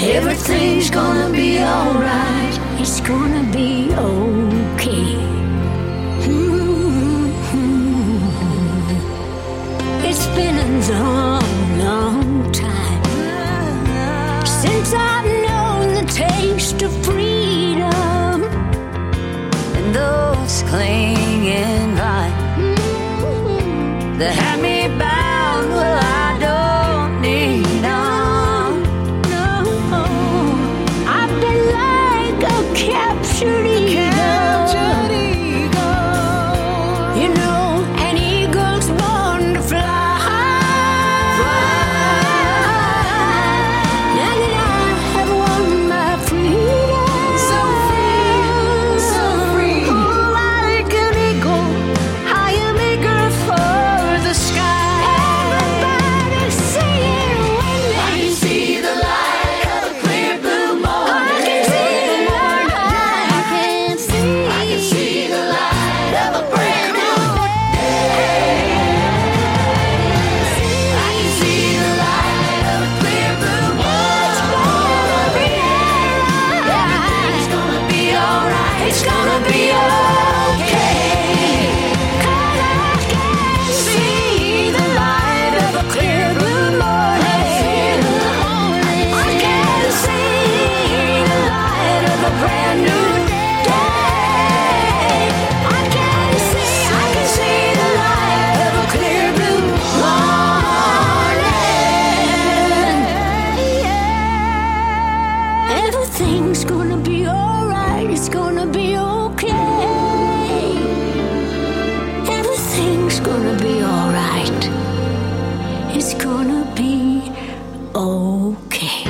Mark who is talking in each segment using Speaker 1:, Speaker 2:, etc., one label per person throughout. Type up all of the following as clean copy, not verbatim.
Speaker 1: Everything's gonna be alright. It's gonna be okay. It's been a long, long time since I've known the taste of freedom and those clinging vines that had me bound. Well, I don't need them. No, I've been like a captured eagle. You know, an eagle's born to fly. Now that I have won my freedom, so free, like an eagle, I am eager for the sky. Everybody singing with me. I can see the light of a clear blue morning. I can see the light. I can see the light of a brand new day. I can see the light of a clear blue morning. Everything's gonna be alright. It's gonna be okay. 'Cause I can see the light of a clear blue morning. I can see the light of a brand new day. I can see the light of a clear blue morning. Everything's gonna be alright. It's gonna be okay. Everything's gonna be alright. It's gonna be okay.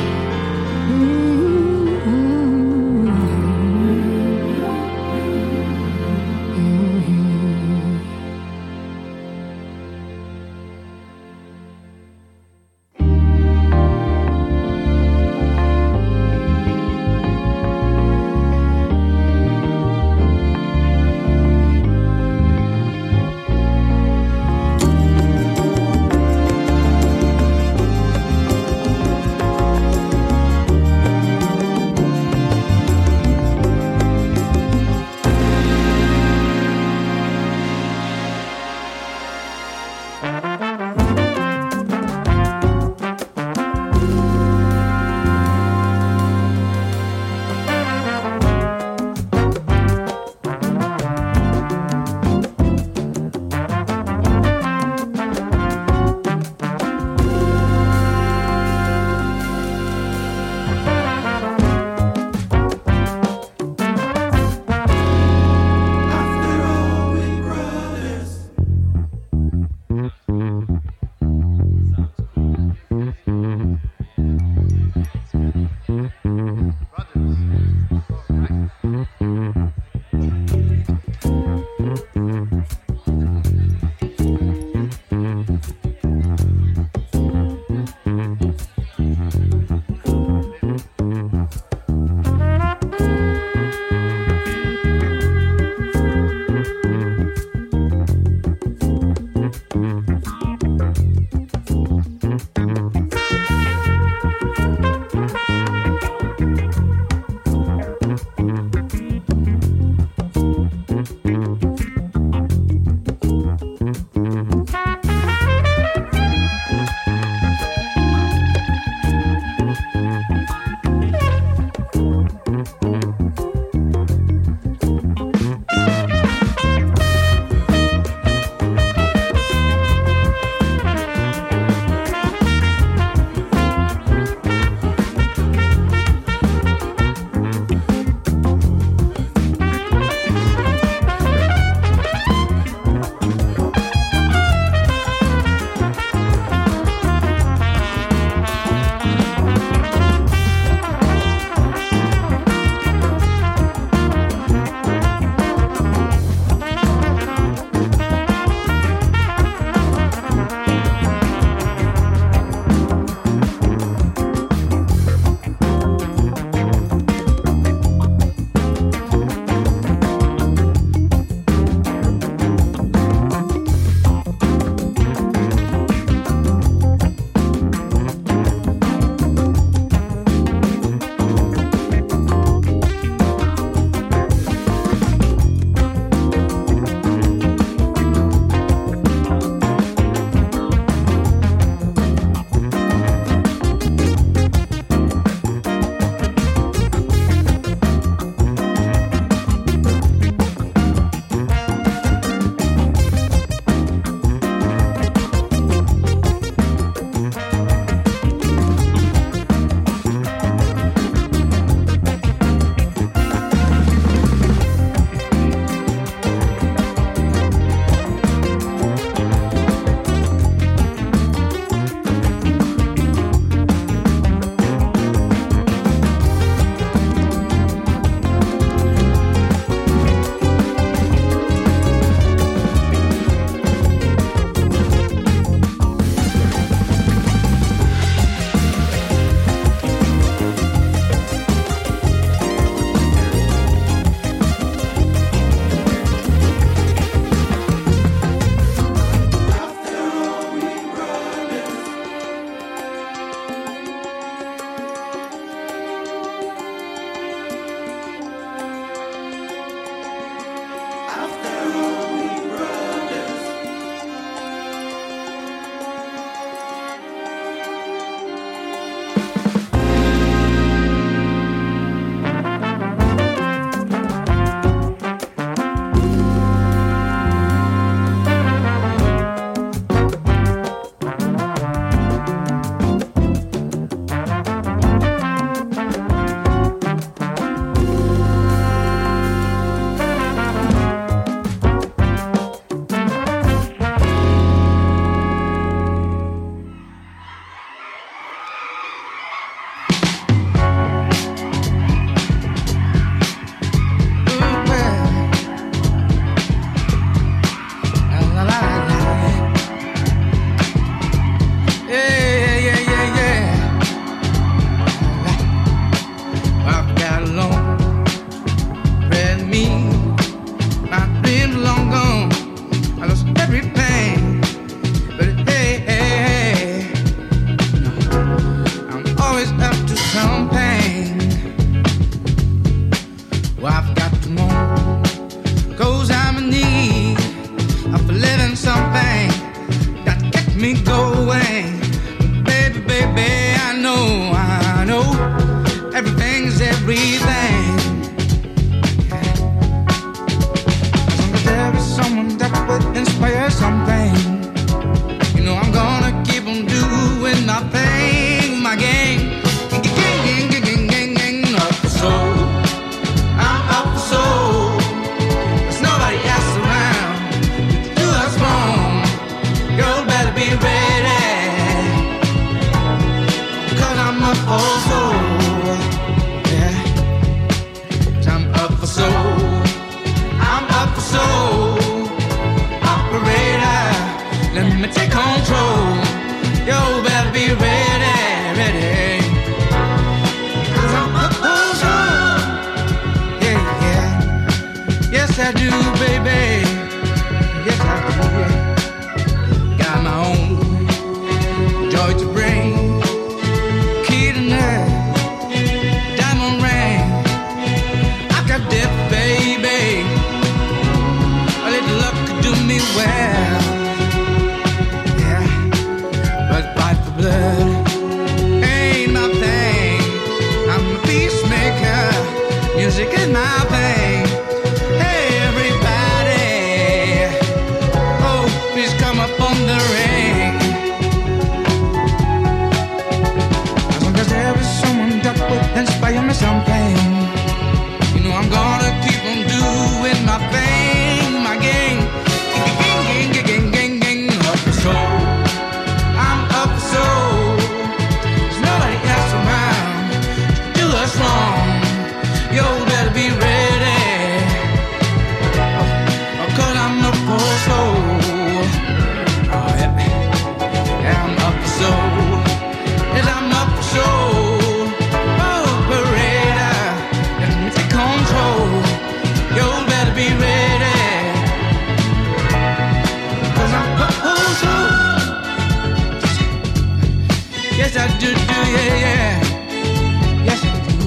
Speaker 2: Yes, I do, yeah, yeah. Yes, I do.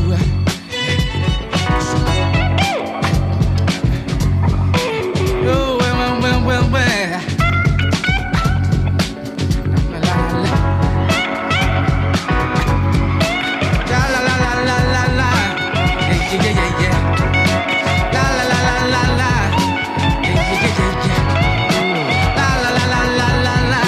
Speaker 2: Oh, well. La. Yeah. La. Yeah. La.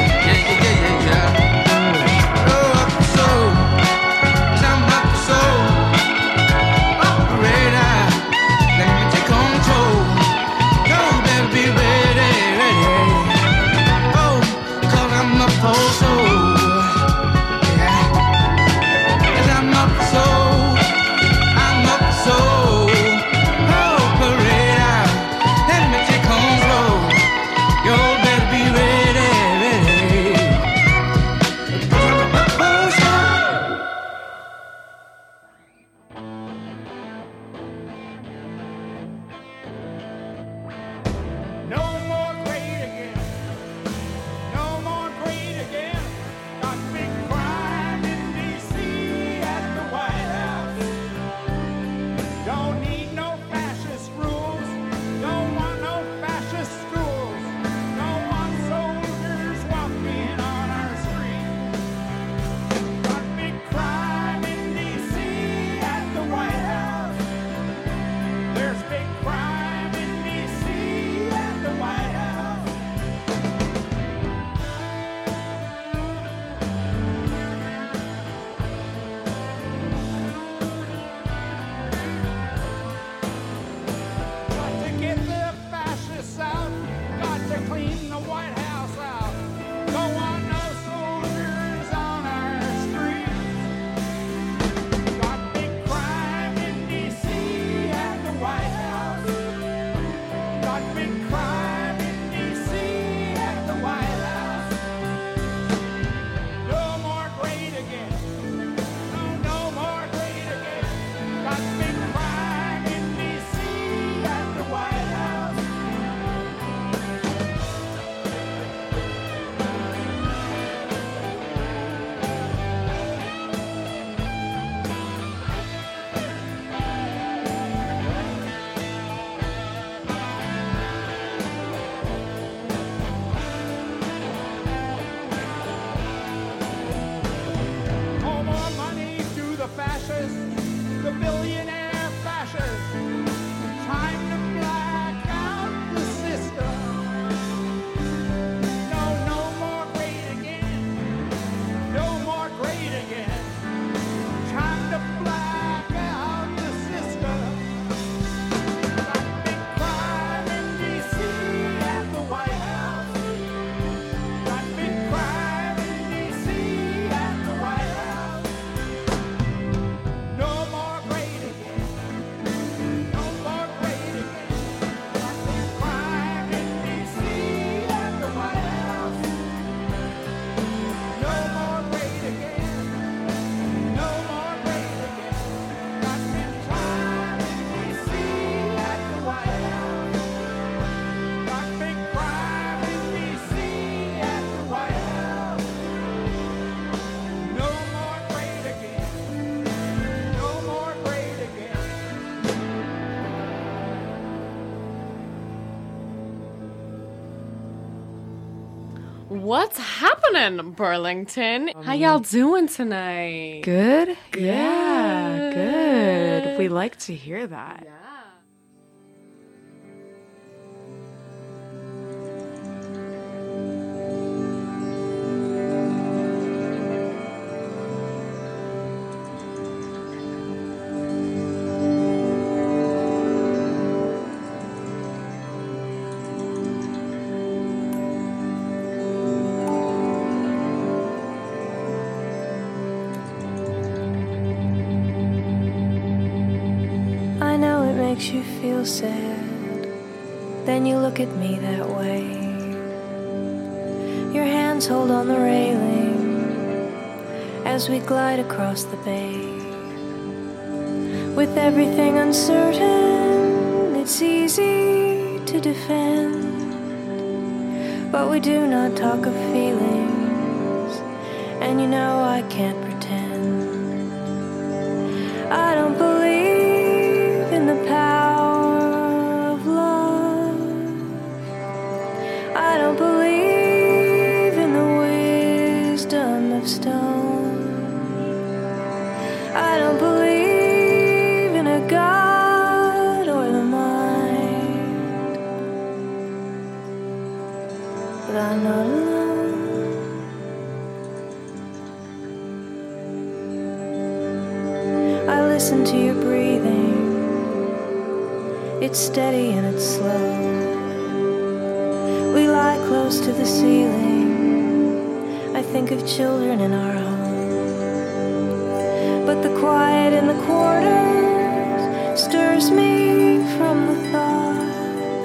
Speaker 2: Yeah. Oh, up the soul. Climb up the soul. Operator, let me take control. Go, baby, be ready. Oh, 'cause I'm up for soul. Yeah. 'Cause I'm up for soul. I'm up for soul. Operator, let me take control. Yo, better be ready. 'Cause I'm up for soul.
Speaker 3: No more great again. No more great again. Got big crime in D.C. at the White House. Don't need no fascist rules. Don't want no fascist schools. Don't want soldiers walking on our streets. Got big crime in D.C. at the White House. There's big crime in D.C. at the White House. Got to get the fascists out. Got to clean the White House out. Don't want no soldiers on our streets. Got big crime in D.C. at the White House. Got big crime in D.C. at the White House. No more great again. No more great again. Got big crime in D.C. at the White House. No more money to the fascists, the billionaire fascists. Time to black out the system. No more great again. No more great again. Time to black out the system. Got big crime in D.C. at the White House. Got big crime in D.C. at the White House. No more great again. No more great again. Got big crime in D.C. at the White House. No more great again. No more great again. Got big crime in D.C. at the White House. Got big crime in D.C. at the White House. No more great again. No more great again.
Speaker 4: What's happening, Burlington? How y'all doing tonight?
Speaker 5: Good? Yeah, good. We like to hear that.
Speaker 6: I know it makes you feel sad. Then you look at me that way. Your hands hold on the railing as we glide across the bay. With everything uncertain, it's easy to defend. But we do not talk of feelings and you know I can't pretend. I don't believe in the power of love. I don't believe in the wisdom of stone. I don't believe in a God or the mind. But I'm not alone. I listen to your breathing. It's steady and it's slow. We lie close to the ceiling. I think of children in our home. But the quiet in the quarters stirs me from the thought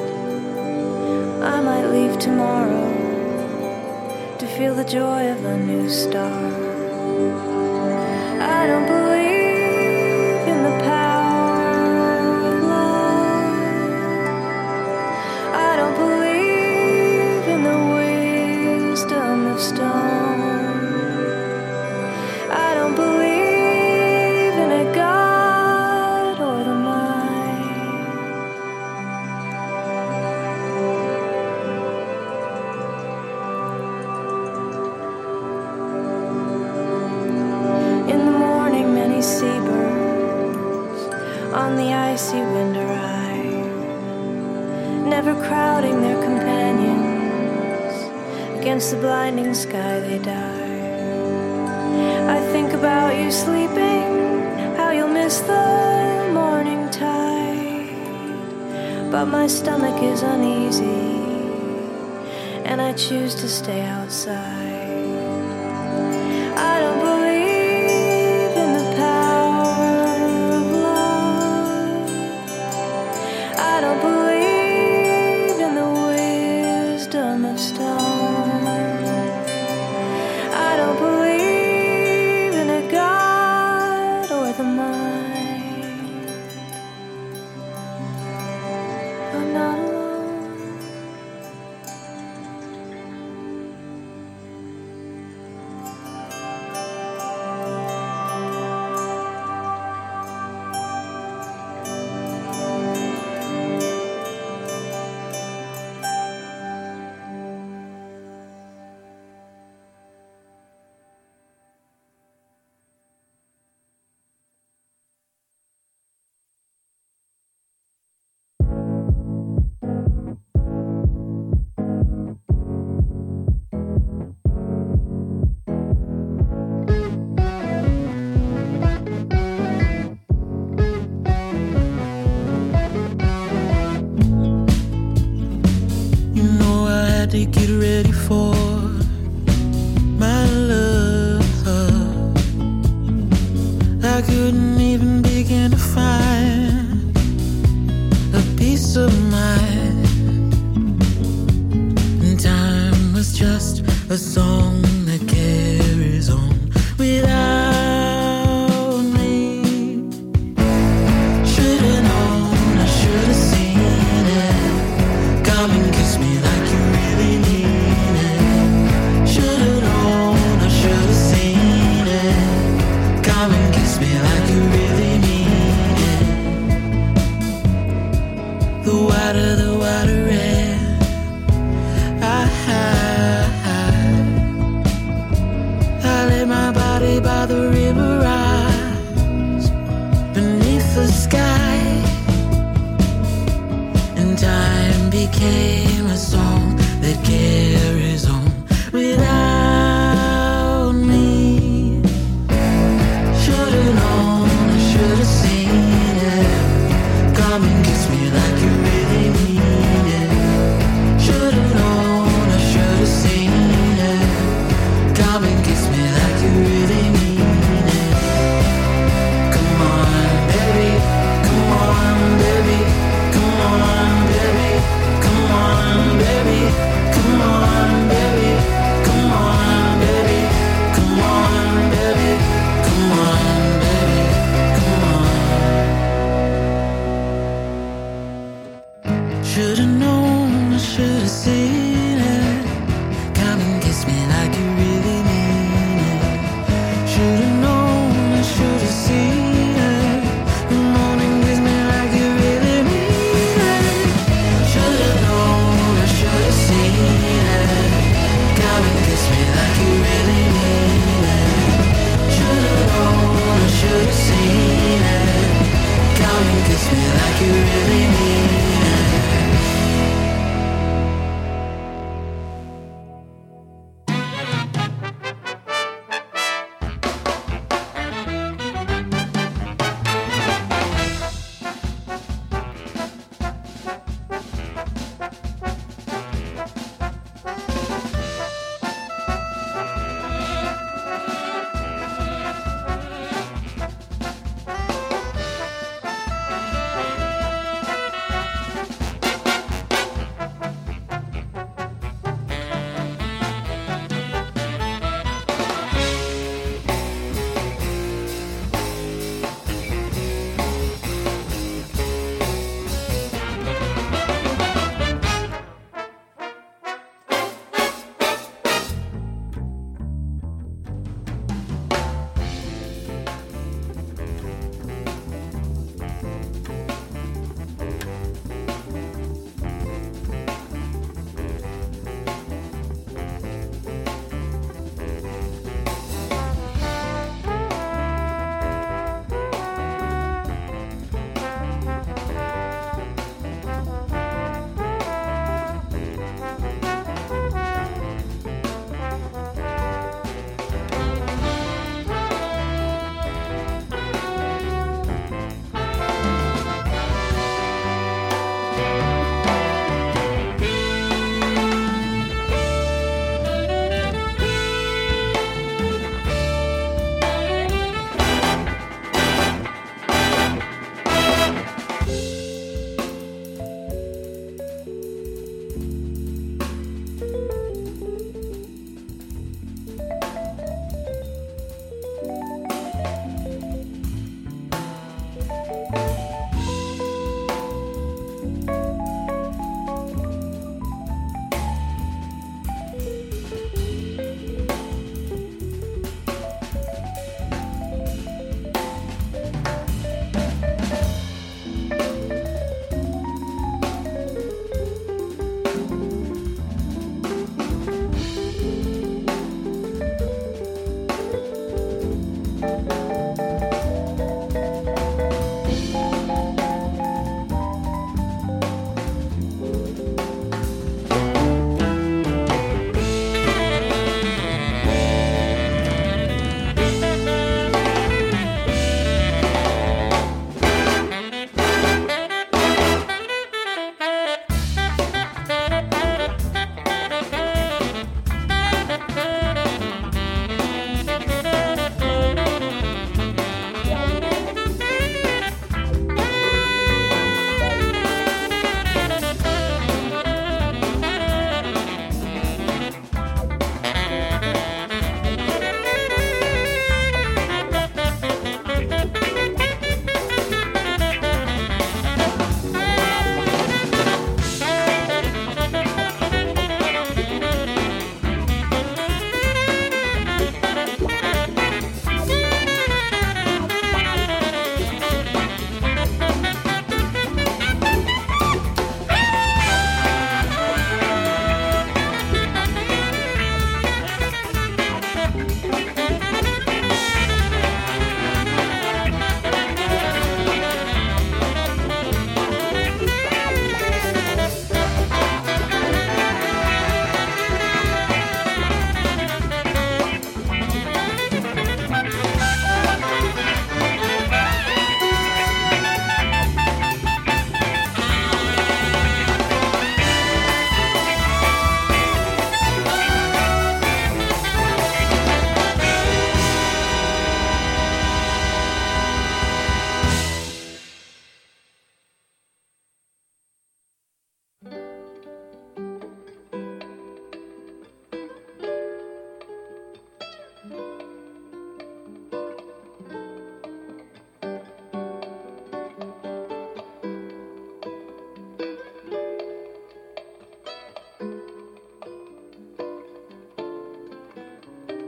Speaker 6: I might leave tomorrow to feel the joy of a new start. I don't believe in the power of love. I don't believe in the wisdom of stone. I don't believe in a God or the mind. In the morning, many seabirds on the icy wind arrive, never crowding their companions. Against the blinding sky they die. I think about you sleeping, how you'll miss the morning tide. But my stomach is uneasy, and I choose to stay outside. I don't believe in the power of love. I don't believe in the wisdom of stone. I don't believe in a God or the mind. I'm not alone.
Speaker 7: You know I had to get ready for my love. I couldn't even begin to find a peace of mind. And time was just a song that carries on without me. Should've known, I should've seen it. Come and kiss me like you really need it. Should've known, I should've seen it. Come and kiss me like you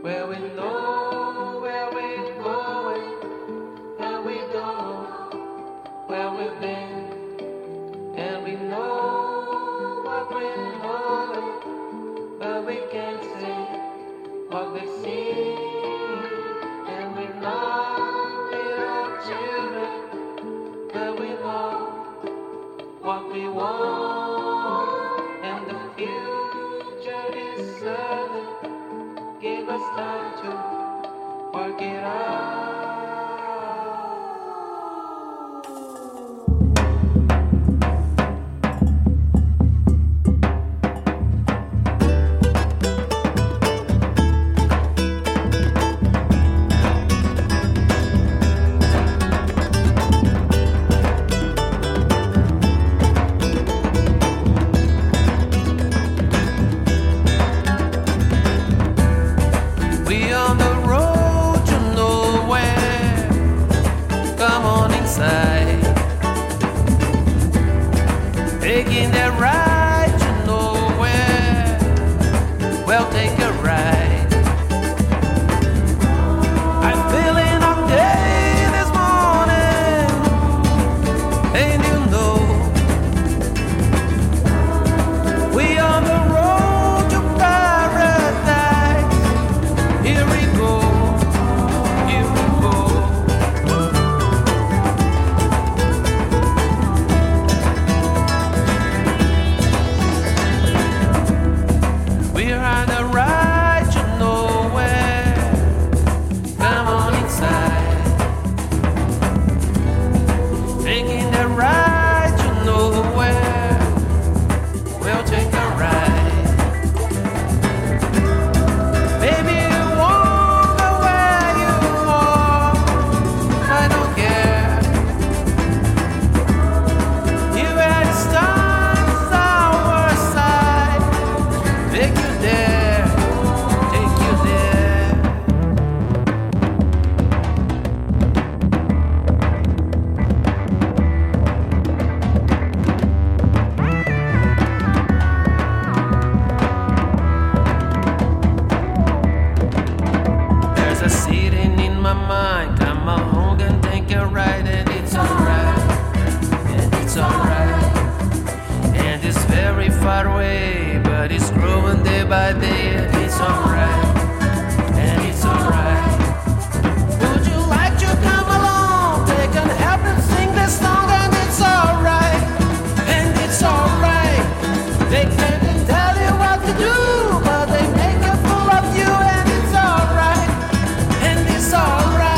Speaker 7: where we know where we're going, and we don't know where we've been, and we know what we're knowing, but we can't say what we've seen, and we're not little children, but we know what we want, and the future is certain. Give us time to work it out. We on the road to nowhere. Come on inside. Taking that ride to nowhere. Well, take a ride. I'm feeling okay this morning, and you know we on the road to paradise. Here we go, here we go. We're on a ride to nowhere. Come on inside. Taking the ride to nowhere. We'll take a ride. Baby, you walk the way you walk. I don't care. You had stars our side. Take you there, take you there. There's a sitting in my mind. Come along and take a ride, and it's alright, and it's alright. And it's very far away, but it's growing day by day, and it's alright, and it's alright. Would you like to come along? Take and help and sing this song, and it's alright, and it's alright. They can't tell you what to do, but they make a fool of you, and it's alright, and it's alright.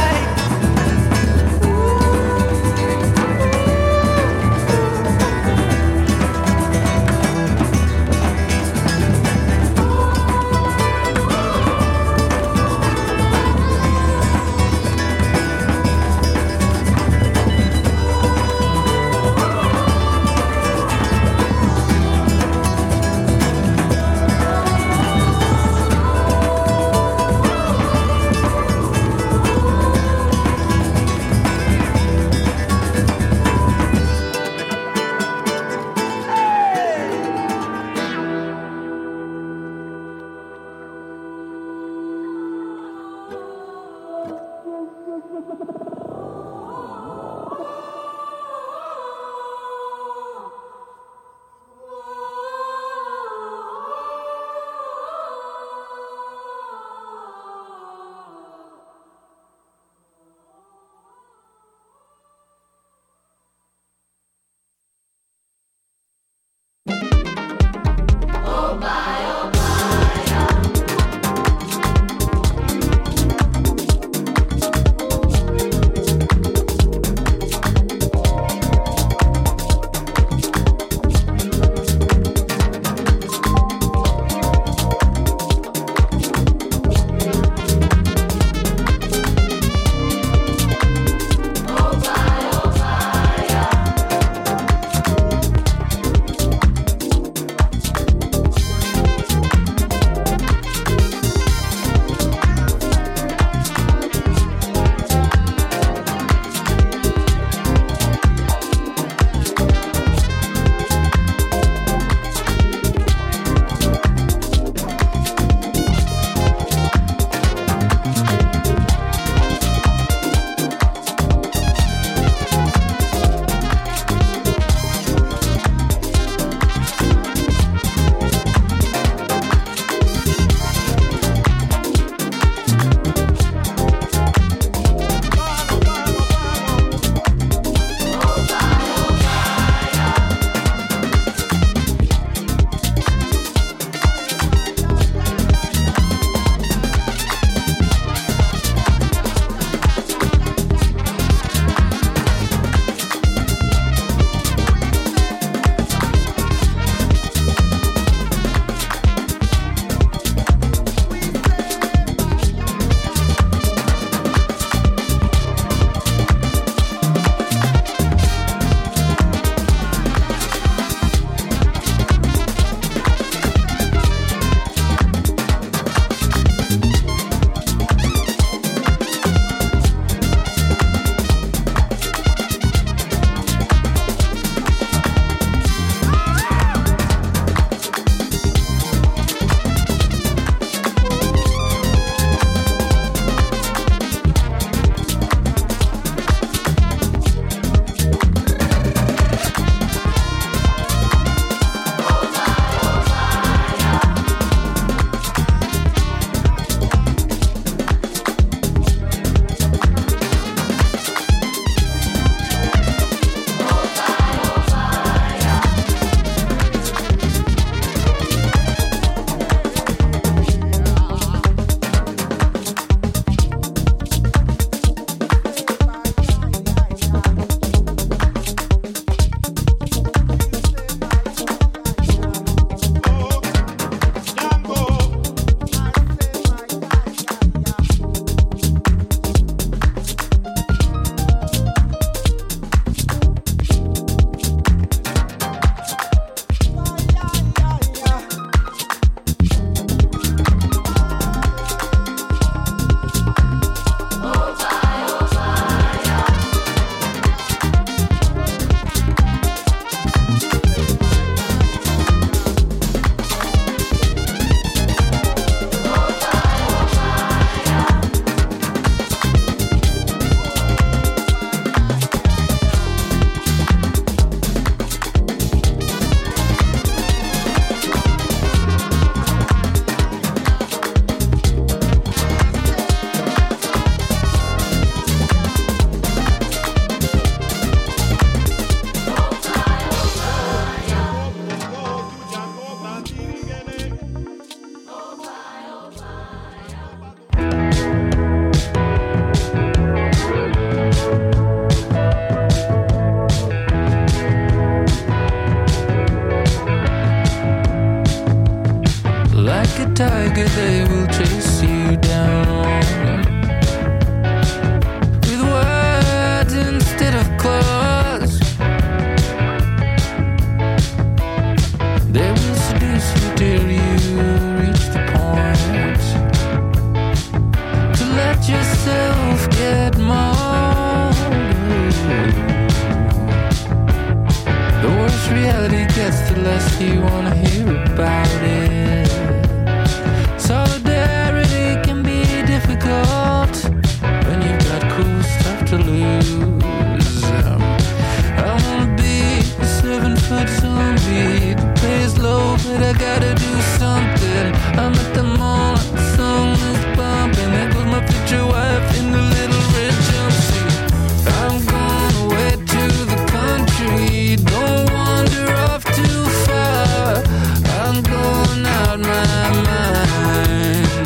Speaker 8: gets, the less you wanna hear about it. Solidarity can be difficult when you've got cool stuff to lose. I wanna be a 7-foot zombie. The pay's low, but I gotta do something. I'm at the mall, the song is bumping. There goes my future wife in the little red jumpsuit. I'm going away to the country. Don't wander off too far. I'm going out my mind.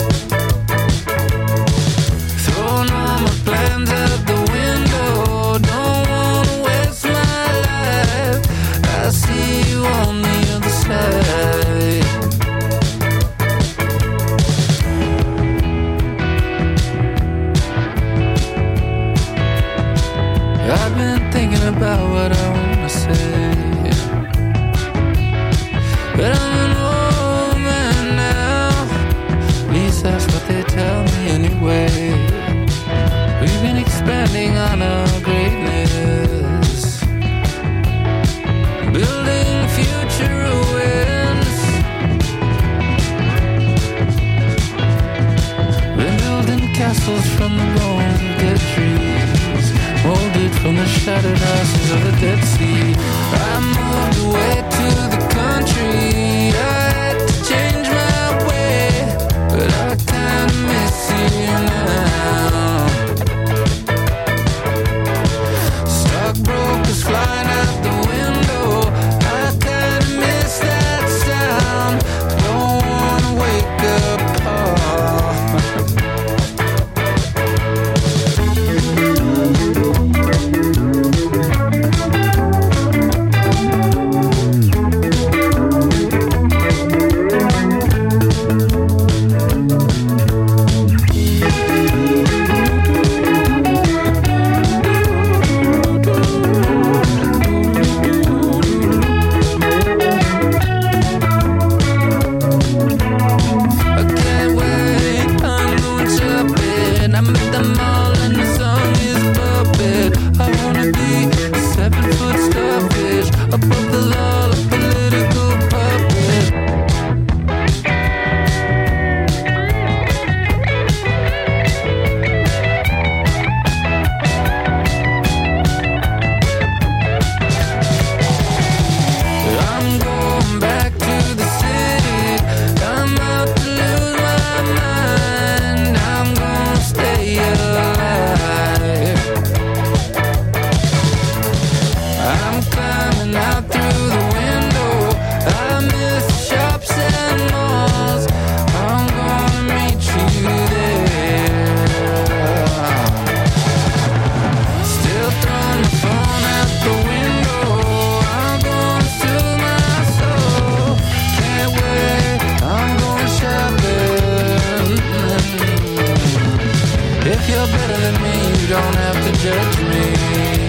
Speaker 8: Throwing all my plans out the window. Don't wanna waste my life. I'll see you on the other side. I've been thinking about what I wanna say, but I'm an old man now. At least that's what they tell me anyway. We've been expanding on our greatness, building future ruins. We're building castles from the bones of dead trees, molded from the shattered ashes of the Dead Sea. I moved away to the country. I had to change my way, but I kinda miss you now. Stockbrokers flying out the window. I kinda miss that sound. Don't wanna wake up, I can't wait, I'm going shopping. I'm at the mall and the song is puppet. I wanna be a 7-foot starfish above the law, a political puppet. I'm going back to the city. I'm out to lose my mind. I'm gonna stay alive. I'm climbing out through the window. I miss shops and malls. I'm gonna meet you there. Still throwing the phone out the window. I'm gonna sue my soul. Can't wait, I'm going shopping. If you're better than me, you don't have to judge me.